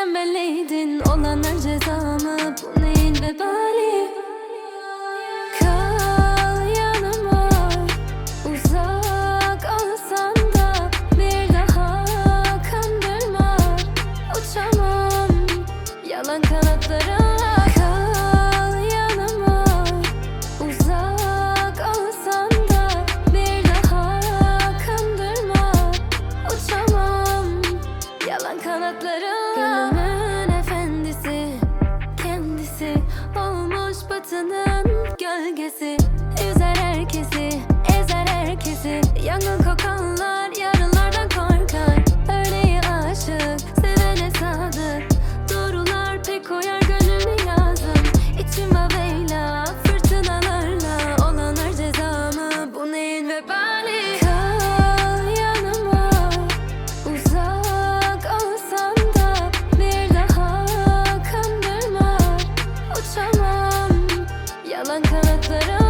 Mükemmelliydin, olanlar cezamı, bu neyin vebali? Kal yanıma, uzak olsan da bir daha kandırma. Uçamam yalan kanatlarınla. Kal yanıma, uzak olsan da bir daha kandırma. Uçamam yalan kanatlarınla. Gönlümün efendisi, kendisi olmuş batının gölgesi. Üzer herkesi, ezer herkesi. Yangın kokanlar yarınlardan korkar. Örneği aşık, sevene sadık. Doğrular pek koyar gönlünü yazım. İçim havayla, fırtınalarla. Olanlar cezamı, bu neyin vebali? Kal yanıma, uzak olsan da bir daha kandırma. Uçamam yalan kanatlarım.